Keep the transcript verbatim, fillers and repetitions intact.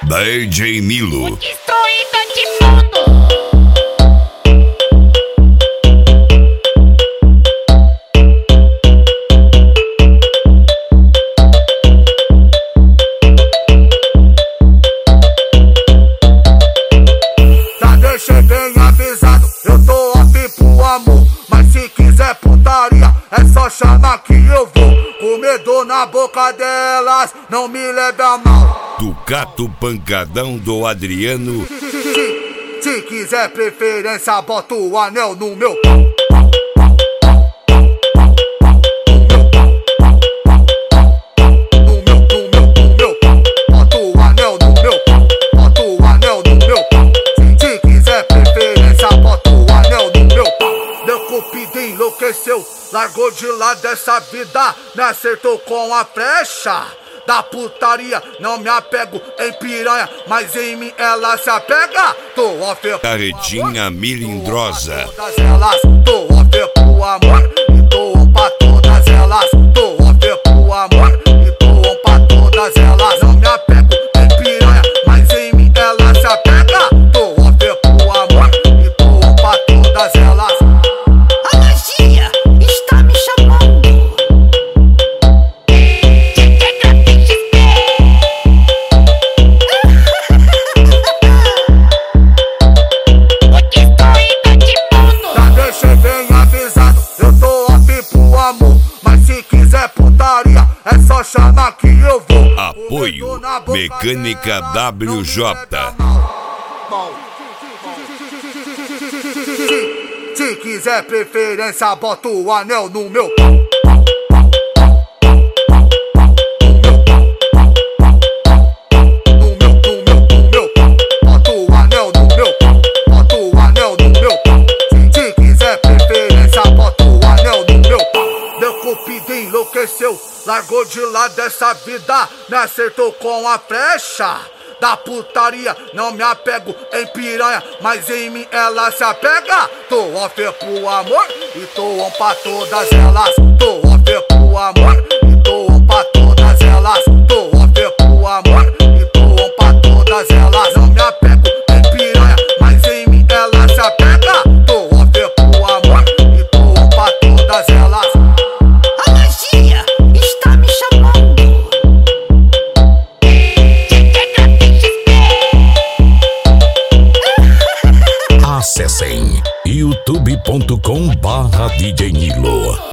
D J Milo. Destruída de mundo. Já deixei bem avisado, eu tô off pro amor. Mas se quiser putaria, é só chamar que eu vou. Comedor na boca delas, não me leve a mal. Tucato Pancadão do Adriano. Se, se quiser preferência, bota o anel no meu pau. Enlouqueceu, largou de lado essa vida, me acertou com a flecha da putaria. Não me apego em piranha, mas em mim ela se apega. Tô off Carretinha Milindrosa. todas elas, tô off pro amor e tô on pra todas elas. Tô off pro amor e tô on pra todas elas. Não me apego em piranha, mas em mim ela se apega. Tô off pro amor e tô on pra todas elas. Está me chamando. Já deixei bem avisado, eu tô off pro amor. Mas se quiser putaria, é só chamar que eu vou. Apoio Mecânica W J. Se, se quiser preferência, bota o anel no meu pau. Enlouqueceu, largou de lado essa vida, me acertou com a flecha da putaria. Não me apego em piranha, mas em mim ela se apega. Tô off pro amor e tô on pra todas elas. Tô